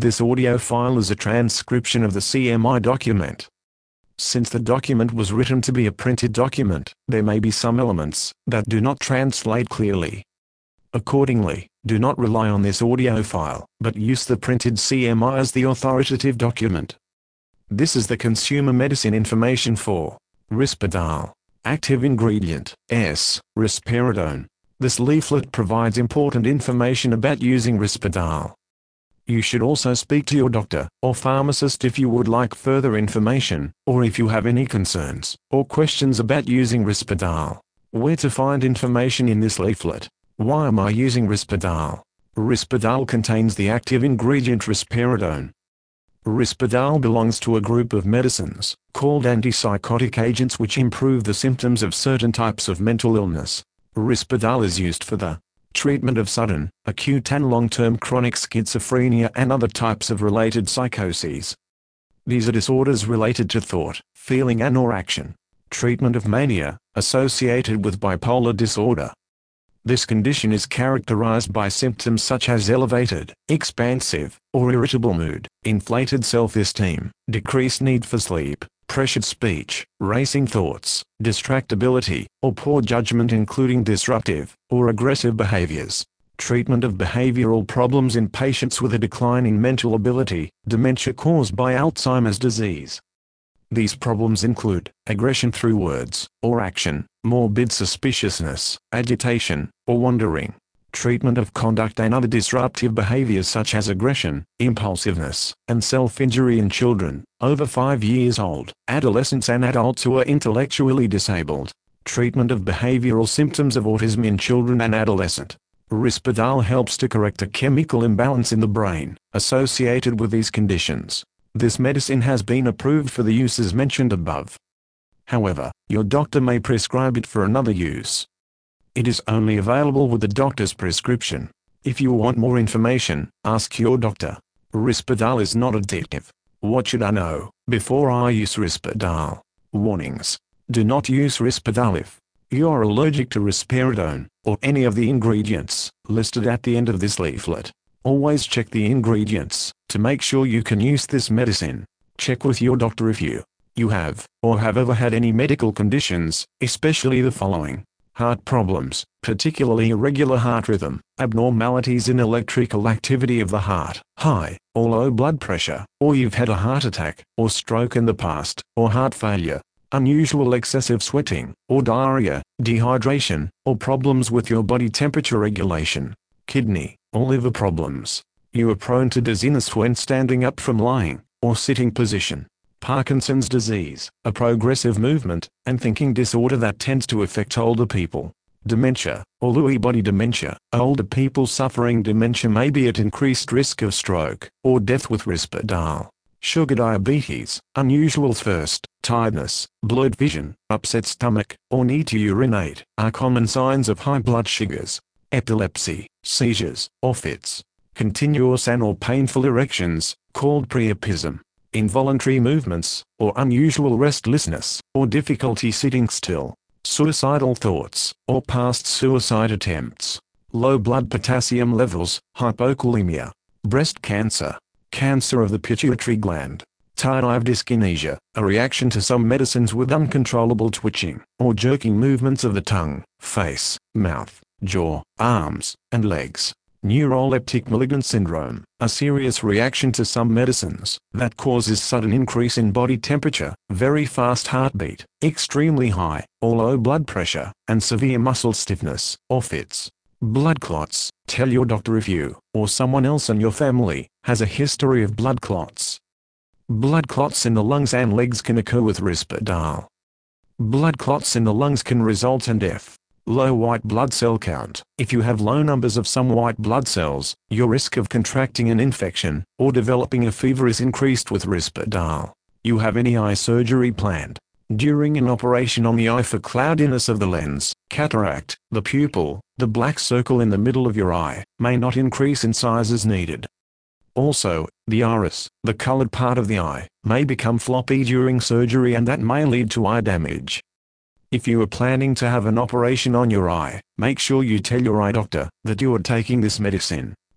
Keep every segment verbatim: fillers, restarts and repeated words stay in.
This audio file is a transcription of the C M I document. Since the document was written to be a printed document, there may be some elements that do not translate clearly. Accordingly, do not rely on this audio file, but use the printed C M I as the authoritative document. This is the consumer medicine information for Risperdal. Active ingredient, S. Risperidone. This leaflet provides important information about using Risperdal. You should also speak to your doctor or pharmacist if you would like further information, or if you have any concerns or questions about using Risperdal. Where to find information in this leaflet? Why am I using Risperdal? Risperdal contains the active ingredient risperidone. Risperdal belongs to a group of medicines called antipsychotic agents which improve the symptoms of certain types of mental illness. Risperdal is used for the treatment of sudden, acute and long-term chronic schizophrenia and other types of related psychoses. These are disorders related to thought, feeling and or action. Treatment of mania, associated with bipolar disorder. This condition is characterized by symptoms such as elevated, expansive, or irritable mood, inflated self-esteem, decreased need for sleep, pressured speech, racing thoughts, distractibility, or poor judgment including disruptive or aggressive behaviors. Treatment of behavioral problems in patients with a decline in mental ability, dementia caused by Alzheimer's disease. These problems include aggression through words or action, morbid suspiciousness, agitation, or wandering. Treatment of conduct and other disruptive behaviors such as aggression, impulsiveness, and self-injury in children over five years old, adolescents and adults who are intellectually disabled. Treatment of behavioral symptoms of autism in children and adolescent. Risperdal helps to correct a chemical imbalance in the brain associated with these conditions. This medicine has been approved for the uses mentioned above. However, your doctor may prescribe it for another use. It is only available with the doctor's prescription. If you want more information, ask your doctor. Risperdal is not addictive. What should I know before I use Risperdal? Warnings. Do not use Risperdal if you are allergic to risperidone or any of the ingredients listed at the end of this leaflet. Always check the ingredients to make sure you can use this medicine. Check with your doctor if you, you have, or have ever had any medical conditions, especially the following: heart problems, particularly irregular heart rhythm, abnormalities in electrical activity of the heart, high or low blood pressure, or you've had a heart attack or stroke in the past, or heart failure, unusual excessive sweating, or diarrhea, dehydration, or problems with your body temperature regulation, kidney or liver problems. You are prone to dizziness when standing up from lying or sitting position. Parkinson's disease, a progressive movement and thinking disorder that tends to affect older people. Dementia, or Lewy body dementia. Older people suffering dementia may be at increased risk of stroke or death with Risperdal. Sugar diabetes, unusual thirst, tiredness, blurred vision, upset stomach, or need to urinate are common signs of high blood sugars. Epilepsy, seizures, or fits. Continuous and or painful erections, called priapism. Involuntary movements, or unusual restlessness, or difficulty sitting still. Suicidal thoughts, or past suicide attempts. Low blood potassium levels, hypokalemia. Breast cancer. Cancer of the pituitary gland. Tardive dyskinesia, a reaction to some medicines with uncontrollable twitching, or jerking movements of the tongue, face, mouth, jaw, arms, and legs. Neuroleptic malignant syndrome, a serious reaction to some medicines that causes sudden increase in body temperature, very fast heartbeat, extremely high or low blood pressure, and severe muscle stiffness, or fits. Blood clots. Tell your doctor if you, or someone else in your family, has a history of blood clots. Blood clots in the lungs and legs can occur with Risperdal. Blood clots in the lungs can result in death. Low white blood cell count. If you have low numbers of some white blood cells, your risk of contracting an infection or developing a fever is increased with Risperdal. You have any eye surgery planned? During an operation on the eye for cloudiness of the lens, cataract, the pupil, the black circle in the middle of your eye, may not increase in size as needed. Also, the iris, the colored part of the eye, may become floppy during surgery and that may lead to eye damage. If you are planning to have an operation on your eye, make sure you tell your eye doctor that you are taking this medicine.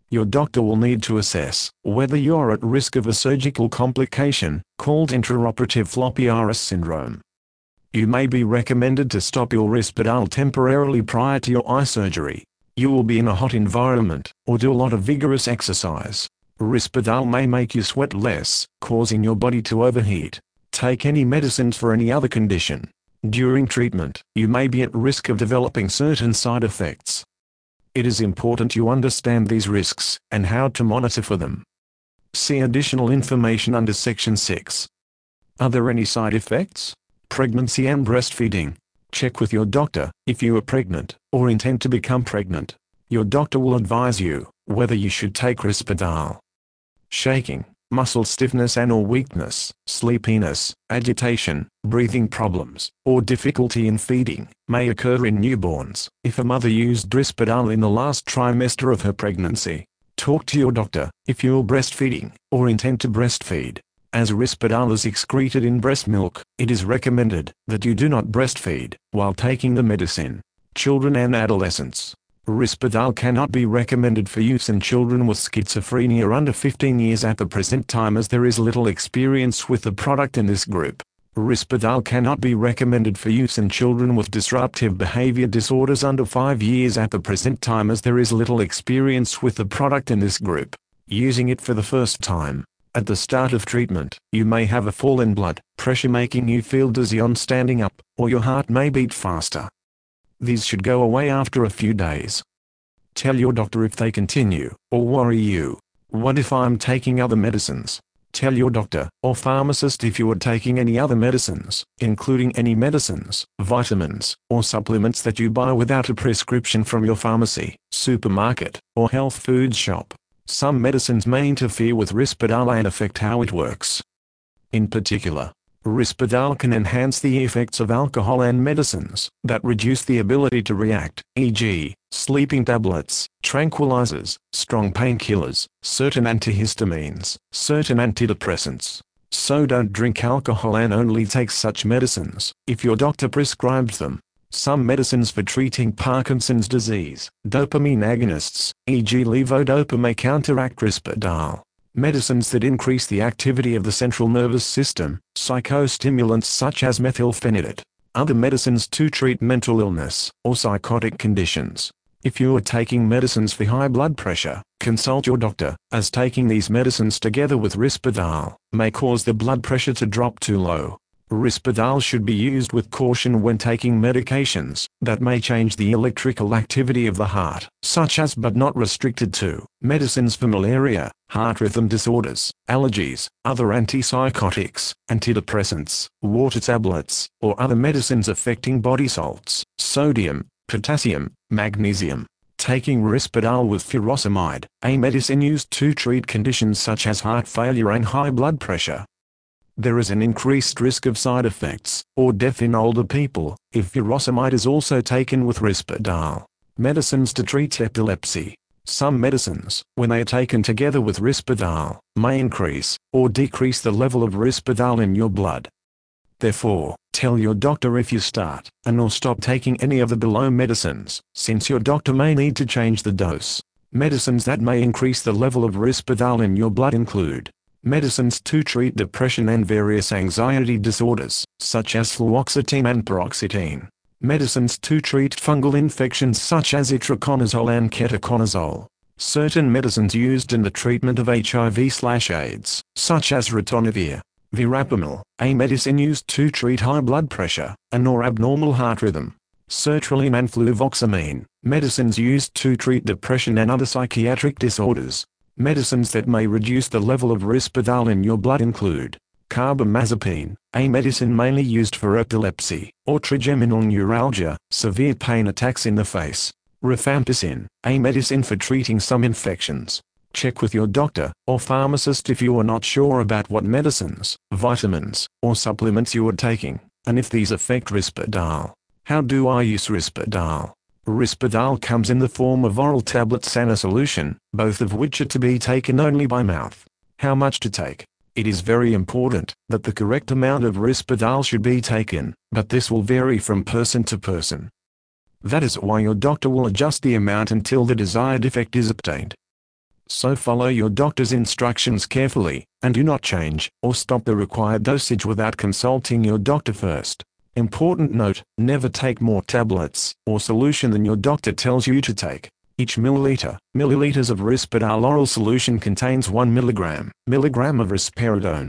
Your doctor will need to assess whether you are at risk of a surgical complication, called intraoperative floppy iris syndrome. You may be recommended to stop your Risperdal temporarily prior to your eye surgery. You will be in a hot environment, or do a lot of vigorous exercise. Risperdal may make you sweat less, causing your body to overheat. Take any medicines for any other condition. During treatment, you may be at risk of developing certain side effects. It is important you understand these risks, and how to monitor for them. See additional information under Section six. Are there any side effects? Pregnancy and breastfeeding. Check with your doctor if you are pregnant, or intend to become pregnant. Your doctor will advise you whether you should take Risperdal. Shaking, muscle stiffness and or weakness, sleepiness, agitation, breathing problems, or difficulty in feeding, may occur in newborns. If a mother used Risperdal in the last trimester of her pregnancy, talk to your doctor if you are breastfeeding, or intend to breastfeed. As Risperdal is excreted in breast milk, it is recommended that you do not breastfeed while taking the medicine. Children and adolescents. Risperdal cannot be recommended for use in children with schizophrenia under fifteen years at the present time, as there is little experience with the product in this group. Risperdal cannot be recommended for use in children with disruptive behavior disorders under five years at the present time, as there is little experience with the product in this group. Using it for the first time. At the start of treatment, you may have a fall in blood pressure making you feel dizzy on standing up, or your heart may beat faster. These should go away after a few days. Tell your doctor if they continue, or worry you. What if I'm taking other medicines? Tell your doctor or pharmacist if you are taking any other medicines, including any medicines, vitamins, or supplements that you buy without a prescription from your pharmacy, supermarket, or health food shop. Some medicines may interfere with Risperdal and affect how it works. In particular, Risperdal can enhance the effects of alcohol and medicines that reduce the ability to react, for example, sleeping tablets, tranquilizers, strong painkillers, certain antihistamines, certain antidepressants. So don't drink alcohol and only take such medicines if your doctor prescribes them. Some medicines for treating Parkinson's disease, dopamine agonists, for example levodopa, may counteract Risperdal. Medicines that increase the activity of the central nervous system, psychostimulants such as methylphenidate. Other medicines to treat mental illness or psychotic conditions. If you are taking medicines for high blood pressure, consult your doctor, as taking these medicines together with Risperdal may cause the blood pressure to drop too low. Risperdal should be used with caution when taking medications that may change the electrical activity of the heart, such as but not restricted to medicines for malaria, heart rhythm disorders, allergies, other antipsychotics, antidepressants, water tablets, or other medicines affecting body salts, sodium, potassium, magnesium. Taking Risperdal with furosemide, a medicine used to treat conditions such as heart failure and high blood pressure. There is an increased risk of side effects, or death in older people, if furosemide is also taken with Risperdal. Medicines to treat epilepsy. Some medicines, when they are taken together with Risperdal, may increase, or decrease the level of Risperdal in your blood. Therefore, tell your doctor if you start, and or stop taking any of the below medicines, since your doctor may need to change the dose. Medicines that may increase the level of Risperdal in your blood include medicines to treat depression and various anxiety disorders, such as fluoxetine and paroxetine. Medicines to treat fungal infections such as itraconazole and ketoconazole. Certain medicines used in the treatment of H I V/AIDS, such as ritonavir, verapamil, a medicine used to treat high blood pressure, and or abnormal heart rhythm. Sertraline and fluvoxamine, medicines used to treat depression and other psychiatric disorders. Medicines that may reduce the level of Risperdal in your blood include carbamazepine, a medicine mainly used for epilepsy, or trigeminal neuralgia, severe pain attacks in the face. Rifampicin, a medicine for treating some infections. Check with your doctor or pharmacist if you are not sure about what medicines, vitamins, or supplements you are taking, and if these affect Risperdal. How do I use Risperdal? Risperdal comes in the form of oral tablets and a solution, both of which are to be taken only by mouth. How much to take? It is very important that the correct amount of Risperdal should be taken, but this will vary from person to person. That is why your doctor will adjust the amount until the desired effect is obtained. So follow your doctor's instructions carefully, and do not change or stop the required dosage without consulting your doctor first. Important note, never take more tablets or solution than your doctor tells you to take. Each milliliter, milliliters of Risperdal oral solution contains one milligram, milligram of risperidone.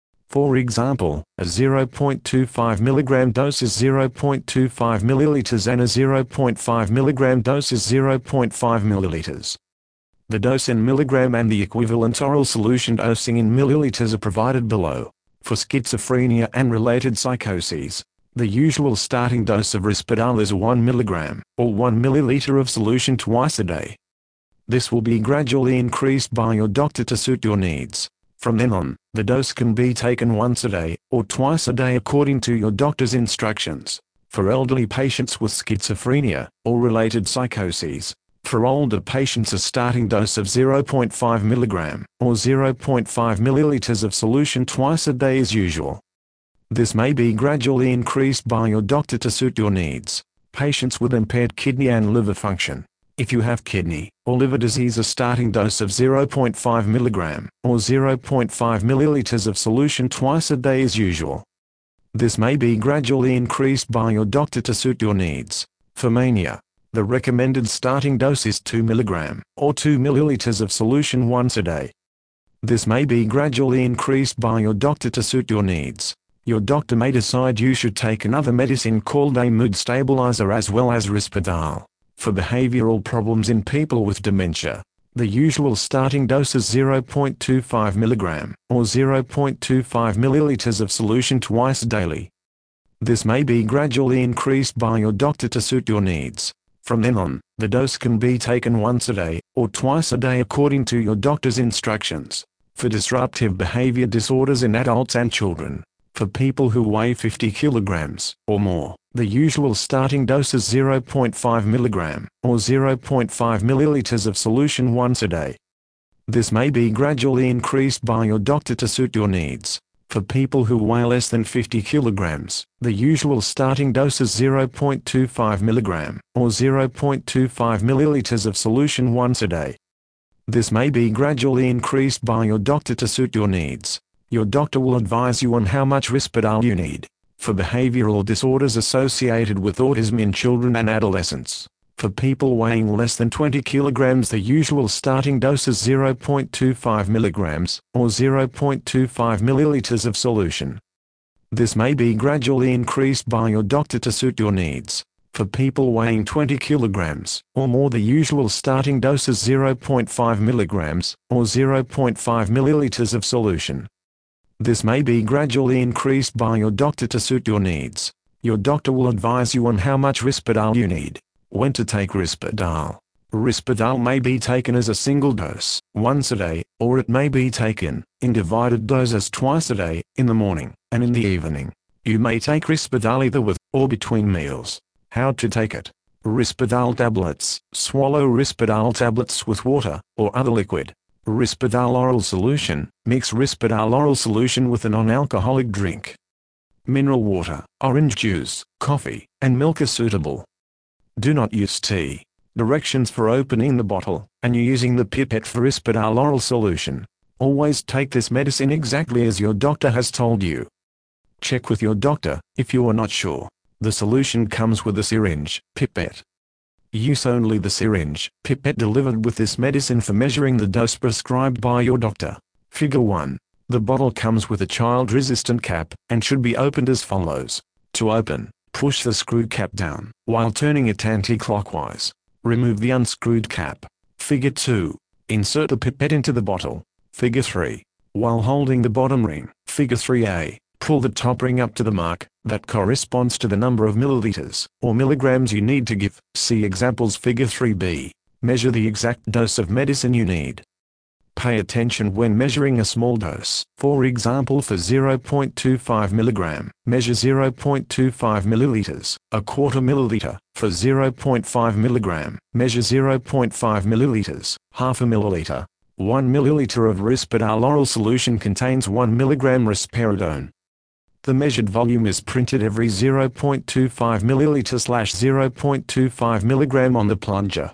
For example, a zero point two five milligram dose is zero point two five milliliters and a zero point five milligram dose is zero point five milliliters. The dose in milligram and the equivalent oral solution dosing in milliliters are provided below. For schizophrenia and related psychoses, the usual starting dose of Risperdal is one milligram, or one milliliter of solution twice a day. This will be gradually increased by your doctor to suit your needs. From then on, the dose can be taken once a day, or twice a day according to your doctor's instructions. For elderly patients with schizophrenia, or related psychoses, for older patients a starting dose of zero point five milligram, or zero point five milliliters of solution twice a day is usual. This may be gradually increased by your doctor to suit your needs. Patients with impaired kidney and liver function. If you have kidney or liver disease, a starting dose of zero point five milligram, or zero point five milliliters of solution twice a day is usual. This may be gradually increased by your doctor to suit your needs. For mania, the recommended starting dose is two milligram, or two milliliters of solution once a day. This may be gradually increased by your doctor to suit your needs. Your doctor may decide you should take another medicine called a mood stabilizer as well as Risperdal. For behavioral problems in people with dementia, the usual starting dose is zero point two five milligram, or zero point two five milliliters of solution twice daily. This may be gradually increased by your doctor to suit your needs. From then on, the dose can be taken once a day, or twice a day according to your doctor's instructions. For disruptive behavior disorders in adults and children, for people who weigh fifty kilograms or more, the usual starting dose is zero point five milligram, or zero point five milliliters of solution once a day. This may be gradually increased by your doctor to suit your needs. For people who weigh less than fifty kilograms, the usual starting dose is zero point two five milligram, or zero point two five milliliters of solution once a day. This may be gradually increased by your doctor to suit your needs. Your doctor will advise you on how much Risperdal you need. For behavioral disorders associated with autism in children and adolescents, for people weighing less than twenty kilograms, the usual starting dose is zero point two five milligrams, or zero point two five milliliters of solution. This may be gradually increased by your doctor to suit your needs. For people weighing twenty kilograms or more, the usual starting dose is zero point five milligrams, or zero point five milliliters of solution. This may be gradually increased by your doctor to suit your needs. Your doctor will advise you on how much Risperdal you need. When to take Risperdal. Risperdal may be taken as a single dose, once a day, or it may be taken in divided doses twice a day, in the morning and in the evening. You may take Risperdal either with or between meals. How to take it. Risperdal tablets. Swallow Risperdal tablets with water or other liquid. Risperdal oral solution. Mix Risperdal oral solution with a non-alcoholic drink. Mineral water, orange juice, coffee, and milk are suitable. Do not use tea. Directions for opening the bottle, and using the pipette for Risperdal oral solution. Always take this medicine exactly as your doctor has told you. Check with your doctor if you are not sure. The solution comes with a syringe, pipette. Use only the syringe, pipette delivered with this medicine for measuring the dose prescribed by your doctor. Figure one. The bottle comes with a child-resistant cap, and should be opened as follows. To open, push the screw cap down, while turning it anti-clockwise. Remove the unscrewed cap. Figure two. Insert the pipette into the bottle. Figure three. While holding the bottom ring, Figure three A, pull the top ring up to the mark that corresponds to the number of milliliters or milligrams you need to give. See examples Figure three B. Measure the exact dose of medicine you need. Pay attention when measuring a small dose. For example, for zero point two five milligram, measure zero point two five milliliters, a quarter milliliter. For zero point five milligram, measure zero point five milliliters, half a milliliter. one milliliter of Risperdal oral solution contains one milligram risperidone. The measured volume is printed every zero point two five milliliter slash zero point two five milligram on the plunger.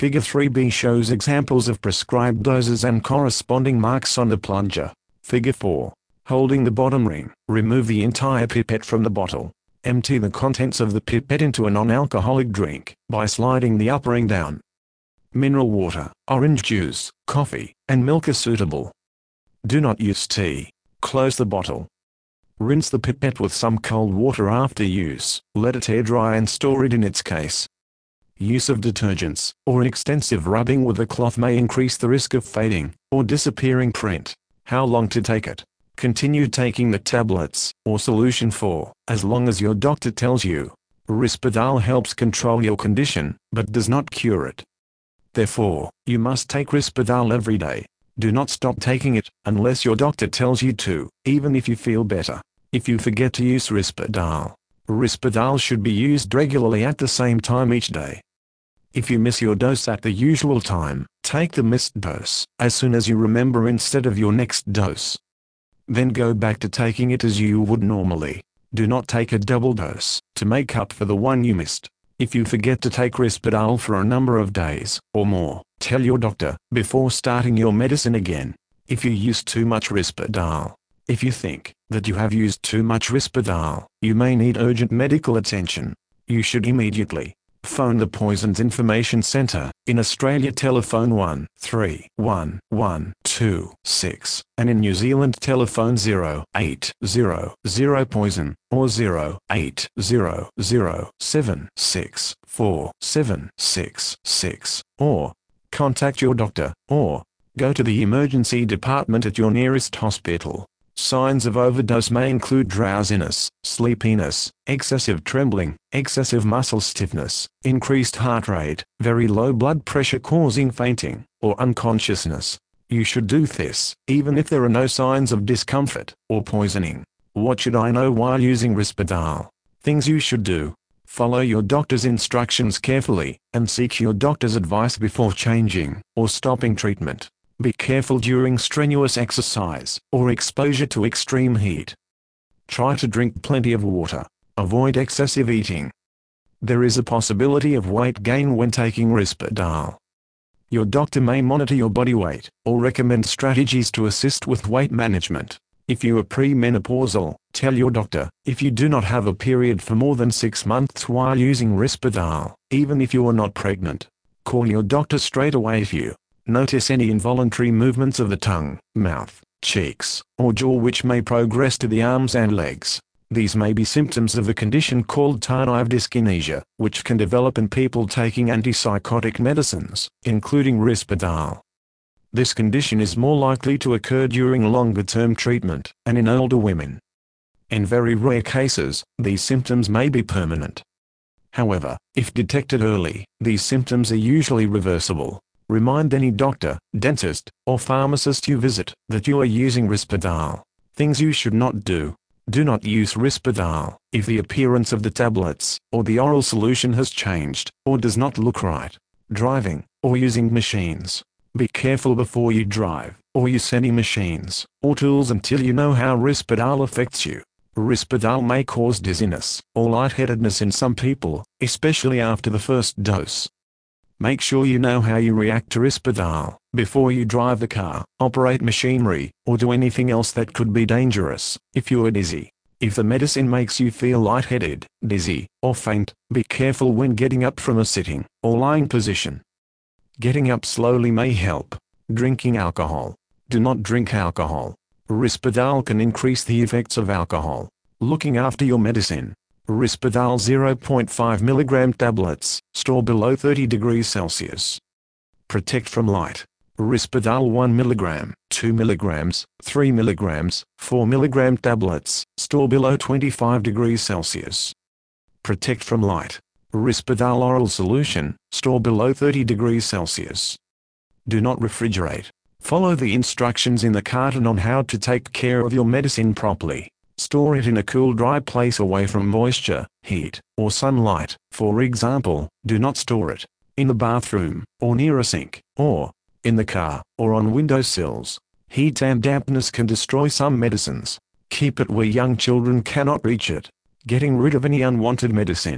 Figure three B shows examples of prescribed doses and corresponding marks on the plunger. Figure four. Holding the bottom ring, remove the entire pipette from the bottle. Empty the contents of the pipette into a non-alcoholic drink by sliding the upper ring down. Mineral water, orange juice, coffee, and milk are suitable. Do not use tea. Close the bottle. Rinse the pipette with some cold water after use, let it air dry and store it in its case. Use of detergents, or extensive rubbing with a cloth may increase the risk of fading, or disappearing print. How long to take it? Continue taking the tablets, or solution for, as long as your doctor tells you. Risperdal helps control your condition, but does not cure it. Therefore, you must take Risperdal every day. Do not stop taking it, unless your doctor tells you to, even if you feel better. If you forget to use Risperdal, Risperdal should be used regularly at the same time each day. If you miss your dose at the usual time, take the missed dose as soon as you remember instead of your next dose. Then go back to taking it as you would normally. Do not take a double dose to make up for the one you missed. If you forget to take Risperdal for a number of days or more, tell your doctor before starting your medicine again. If you use too much Risperdal. If you think that you have used too much Risperdal, you may need urgent medical attention. You should immediately phone the Poisons Information Centre in Australia. Telephone one three one one two six, and in New Zealand telephone zero eight zero zero poison or zero eight zero zero seven six four seven six six, or contact your doctor, or go to the emergency department at your nearest hospital. Signs of overdose may include drowsiness, sleepiness, excessive trembling, excessive muscle stiffness, increased heart rate, very low blood pressure causing fainting, or unconsciousness. You should do this, even if there are no signs of discomfort or poisoning. What should I know while using Risperdal? Things you should do. Follow your doctor's instructions carefully, and seek your doctor's advice before changing or stopping treatment. Be careful during strenuous exercise or exposure to extreme heat. Try to drink plenty of water. Avoid excessive eating. There is a possibility of weight gain when taking Risperdal. Your doctor may monitor your body weight or recommend strategies to assist with weight management. If you are premenopausal, tell your doctor. If you do not have a period for more than six months while using Risperdal, even if you are not pregnant, call your doctor straight away if you notice any involuntary movements of the tongue, mouth, cheeks, or jaw which may progress to the arms and legs. These may be symptoms of a condition called tardive dyskinesia, which can develop in people taking antipsychotic medicines, including Risperdal. This condition is more likely to occur during longer-term treatment, and in older women. In very rare cases, these symptoms may be permanent. However, if detected early, these symptoms are usually reversible. Remind any doctor, dentist, or pharmacist you visit that you are using Risperdal. Things you should not do. Do not use Risperdal if the appearance of the tablets or the oral solution has changed or does not look right. Driving or using machines. Be careful before you drive or use any machines or tools until you know how Risperdal affects you. Risperdal may cause dizziness or lightheadedness in some people, especially after the first dose. Make sure you know how you react to Risperdal before you drive the car, operate machinery, or do anything else that could be dangerous. If you are dizzy, if the medicine makes you feel lightheaded, dizzy, or faint, be careful when getting up from a sitting or lying position. Getting up slowly may help. Drinking alcohol. Do not drink alcohol. Risperdal can increase the effects of alcohol. Looking after your medicine. Risperdal zero point five milligram tablets, store below thirty degrees Celsius. Protect from light. Risperdal one milligram, two milligrams, three milligrams, four milligram tablets, store below twenty-five degrees Celsius. Protect from light. Risperdal oral solution, store below thirty degrees Celsius. Do not refrigerate. Follow the instructions in the carton on how to take care of your medicine properly. Store it in a cool, dry place away from moisture, heat, or sunlight. For example, do not store it in the bathroom, or near a sink, or in the car, or on windowsills. Heat and dampness can destroy some medicines. Keep it where young children cannot reach it. Getting rid of any unwanted medicine.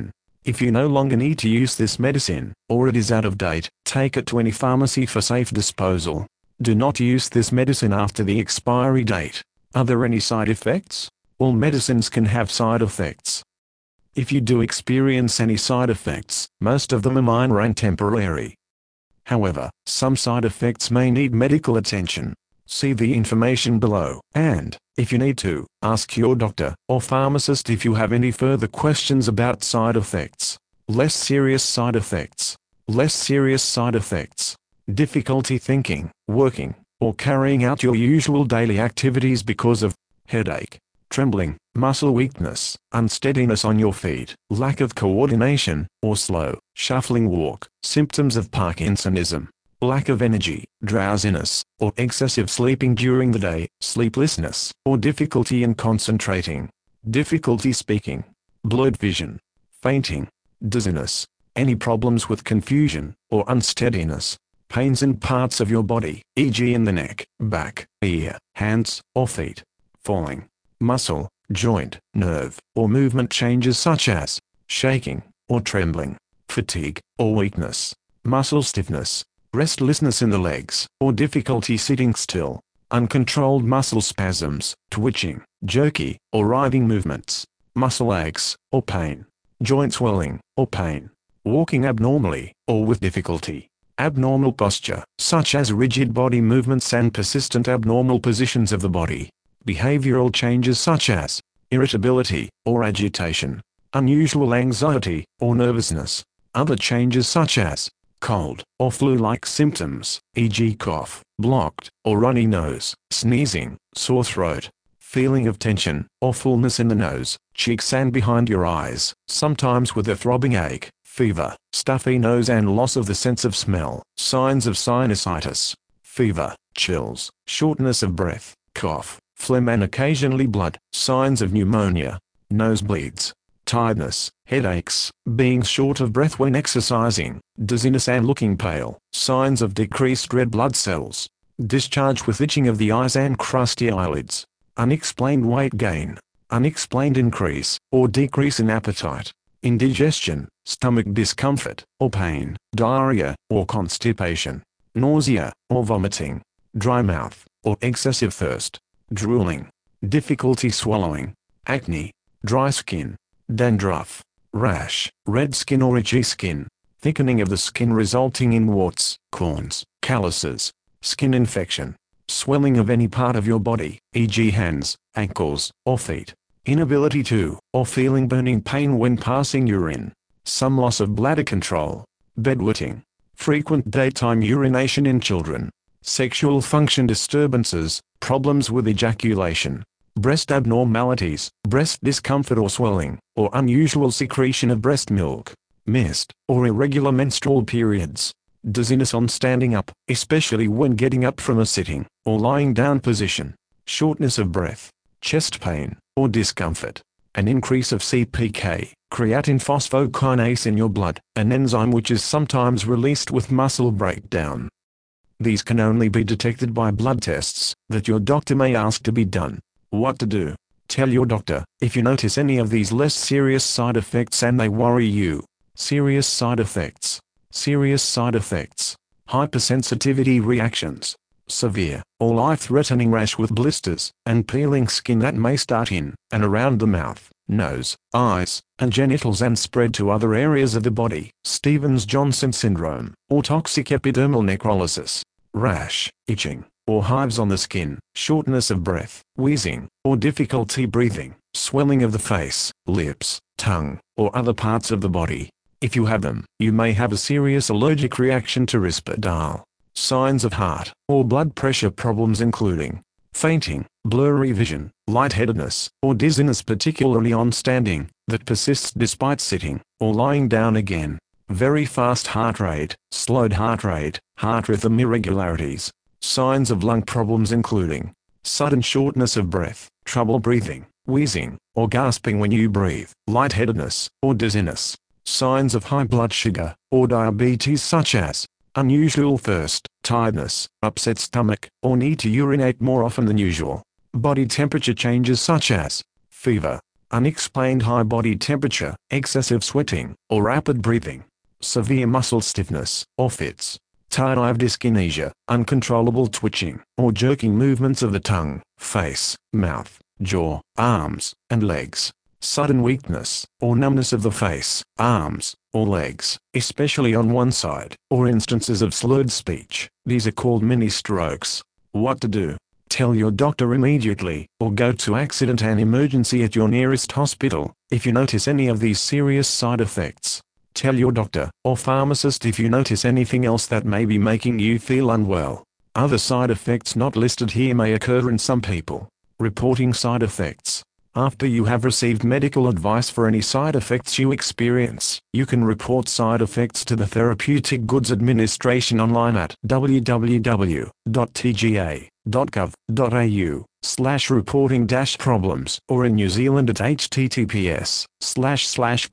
If you no longer need to use this medicine, or it is out of date, take it to any pharmacy for safe disposal. Do not use this medicine after the expiry date. Are there any side effects? All medicines can have side effects. If you do experience any side effects, most of them are minor and temporary. However, some side effects may need medical attention. See the information below, and, if you need to, ask your doctor or pharmacist if you have any further questions about side effects. Less serious side effects. Less serious side effects. Difficulty thinking, working, or carrying out your usual daily activities because of headache, trembling, muscle weakness, unsteadiness on your feet, lack of coordination, or slow, shuffling walk, symptoms of Parkinsonism, lack of energy, drowsiness, or excessive sleeping during the day, sleeplessness, or difficulty in concentrating, difficulty speaking, blurred vision, fainting, dizziness, any problems with confusion, or unsteadiness, pains in parts of your body, for example in the neck, back, ear, hands, or feet, falling, muscle, joint, nerve, or movement changes such as shaking, or trembling, fatigue, or weakness, muscle stiffness, restlessness in the legs, or difficulty sitting still, uncontrolled muscle spasms, twitching, jerky, or writhing movements, muscle aches, or pain, joint swelling, or pain, walking abnormally, or with difficulty, abnormal posture, such as rigid body movements and persistent abnormal positions of the body, behavioral changes such as irritability, or agitation, unusual anxiety, or nervousness, other changes such as cold, or flu-like symptoms, for example cough, blocked, or runny nose, sneezing, sore throat, feeling of tension, or fullness in the nose, cheeks and behind your eyes, sometimes with a throbbing ache, fever, stuffy nose and loss of the sense of smell, signs of sinusitis, fever, chills, shortness of breath, cough, phlegm and occasionally blood, signs of pneumonia, nosebleeds, tiredness, headaches, being short of breath when exercising, dizziness and looking pale, signs of decreased red blood cells, discharge with itching of the eyes and crusty eyelids, unexplained weight gain, unexplained increase or decrease in appetite, indigestion, stomach discomfort or pain, diarrhea or constipation, nausea or vomiting, dry mouth or excessive thirst, drooling, difficulty swallowing, acne, dry skin, dandruff, rash, red skin or itchy skin, thickening of the skin resulting in warts, corns, calluses, skin infection, swelling of any part of your body, for example hands, ankles, or feet, inability to, or feeling burning pain when passing urine, some loss of bladder control, bedwetting, frequent daytime urination in children, sexual function disturbances, problems with ejaculation, breast abnormalities, breast discomfort or swelling, or unusual secretion of breast milk, missed or irregular menstrual periods, dizziness on standing up, especially when getting up from a sitting or lying down position, shortness of breath, chest pain, or discomfort, an increase of C P K, creatine phosphokinase in your blood, an enzyme which is sometimes released with muscle breakdown. These can only be detected by blood tests that your doctor may ask to be done. What to do? Tell your doctor if you notice any of these less serious side effects and they worry you. Serious side effects. Serious side effects. Hypersensitivity reactions. Severe or life-threatening rash with blisters and peeling skin that may start in and around the mouth, nose, eyes, and genitals and spread to other areas of the body. Stevens-Johnson syndrome or toxic epidermal necrolysis. Rash, itching, or hives on the skin, shortness of breath, wheezing, or difficulty breathing, swelling of the face, lips, tongue, or other parts of the body. If you have them, you may have a serious allergic reaction to Risperdal. Signs of heart or blood pressure problems including fainting, blurry vision, lightheadedness, or dizziness particularly on standing, that persists despite sitting, or lying down again. Very fast heart rate, slowed heart rate, heart rhythm irregularities. Signs of lung problems including sudden shortness of breath, trouble breathing, wheezing, or gasping when you breathe, lightheadedness, or dizziness. Signs of high blood sugar, or diabetes such as unusual thirst, tiredness, upset stomach, or need to urinate more often than usual. Body temperature changes such as fever, unexplained high body temperature, excessive sweating, or rapid breathing, severe muscle stiffness, or fits, tardive dyskinesia, uncontrollable twitching, or jerking movements of the tongue, face, mouth, jaw, arms, and legs, sudden weakness, or numbness of the face, arms, or legs, especially on one side, or instances of slurred speech. These are called mini-strokes. What to do? Tell your doctor immediately, or go to accident and emergency at your nearest hospital, if you notice any of these serious side effects. Tell your doctor, or pharmacist if you notice anything else that may be making you feel unwell. Other side effects not listed here may occur in some people. Reporting side effects. After you have received medical advice for any side effects you experience, you can report side effects to the Therapeutic Goods Administration online at w w w dot t g a dot gov dot a u slash reporting dash problems or in New Zealand at https slash slash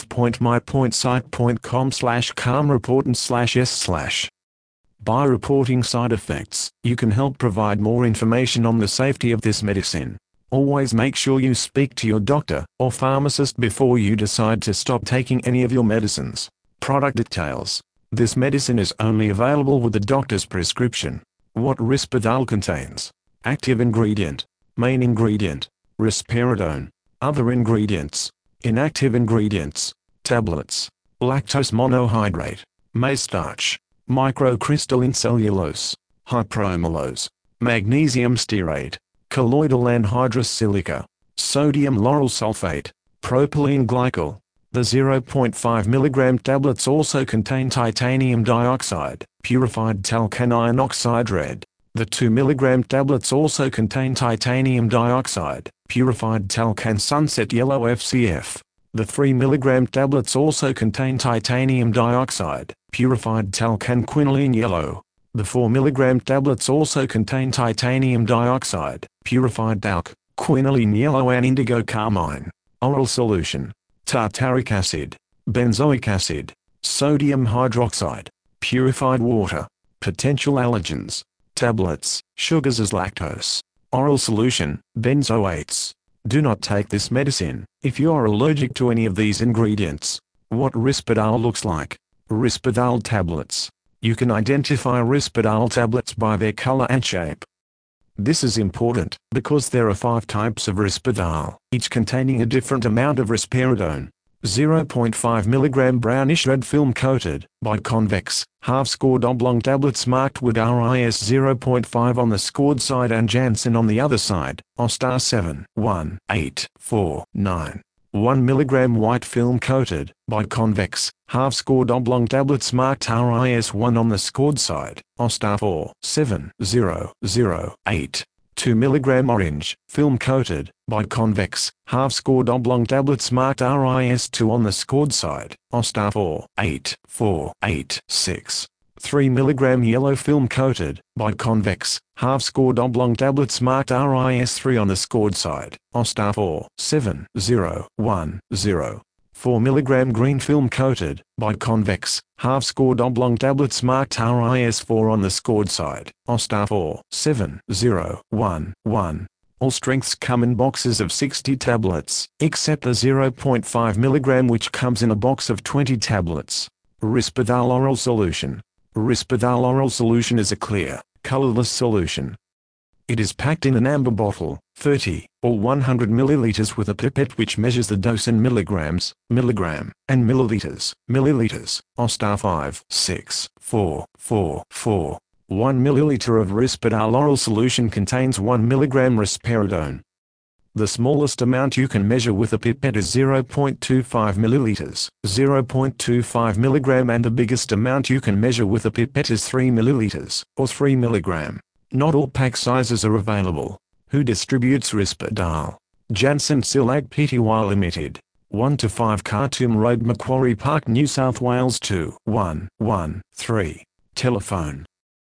pofhealth.my.site.com slash calm report and slash s slash. By reporting side effects, you can help provide more information on the safety of this medicine. Always make sure you speak to your doctor or pharmacist before you decide to stop taking any of your medicines. Product details. This medicine is only available with the doctor's prescription. What Risperdal contains. Active ingredient. Main ingredient. Risperidone. Other ingredients. Inactive ingredients. Tablets. Lactose monohydrate. Maize starch. Microcrystalline cellulose. Hypromellose. Magnesium stearate. Colloidal anhydrous silica, sodium lauryl sulfate, propylene glycol. The zero point five milligram tablets also contain titanium dioxide, purified talcanion oxide red. The two milligram tablets also contain titanium dioxide, purified talcan sunset yellow F C F. The three milligram tablets also contain titanium dioxide, purified talcan quinoline yellow. The four milligram tablets also contain titanium dioxide, purified talc, quinoline yellow and indigo carmine. Oral solution. Tartaric acid, benzoic acid, sodium hydroxide, purified water. Potential allergens. Tablets, sugars as lactose. Oral solution, benzoates. Do not take this medicine if you are allergic to any of these ingredients. What Risperdal looks like. Risperdal tablets. You can identify Risperdal tablets by their color and shape. This is important because there are five types of Risperdal, each containing a different amount of risperidone. zero point five milligram brownish red film coated, biconvex, half-scored oblong tablets marked with R I S zero point five on the scored side and Janssen on the other side, Ostar seven, one, eight, four, nine. one milligram white film coated, biconvex, half-scored oblong tablets marked R I S one on the scored side, Ostar four, seven, zero, zero, eight. two milligram orange, film coated, biconvex, half-scored oblong tablets marked R I S two on the scored side, Ostar four, eight, four, eight, six. three milligram yellow film coated, biconvex, half-scored oblong tablets marked R I S three on the scored side, Ostar four, seven, zero, one, zero. four milligram green film coated, biconvex, half-scored oblong tablets marked R I S four on the scored side, Ostar four, seven, zero, one, one. All strengths come in boxes of sixty tablets, except the zero point five milligram which comes in a box of twenty tablets. Risperdal oral solution. Risperdal oral solution is a clear, colorless solution. It is packed in an amber bottle, thirty or one hundred milliliters with a pipette which measures the dose in milligrams, milligram, and milliliters, milliliters. Ostar five, six, four, four, four. one milliliter of Risperdal oral solution contains one milligram risperidone. The smallest amount you can measure with a pipette is zero point two five milliliters, zero point two five milligram, and the biggest amount you can measure with a pipette is three milliliters, or three milligram. Not all pack sizes are available. Who distributes Risperdal? Janssen Silag Pty Limited. one to five Khartoum Road, Macquarie Park, New South Wales two one one three. Telephone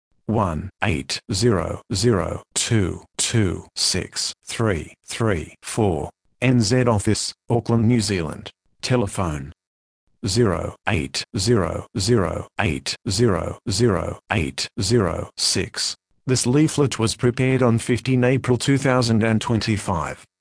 one eight zero zero two two six three three four. N Z Office, Auckland, New Zealand. Telephone zero eight zero zero eight zero zero eight zero six. This leaflet was prepared on fifteenth April two thousand twenty-five.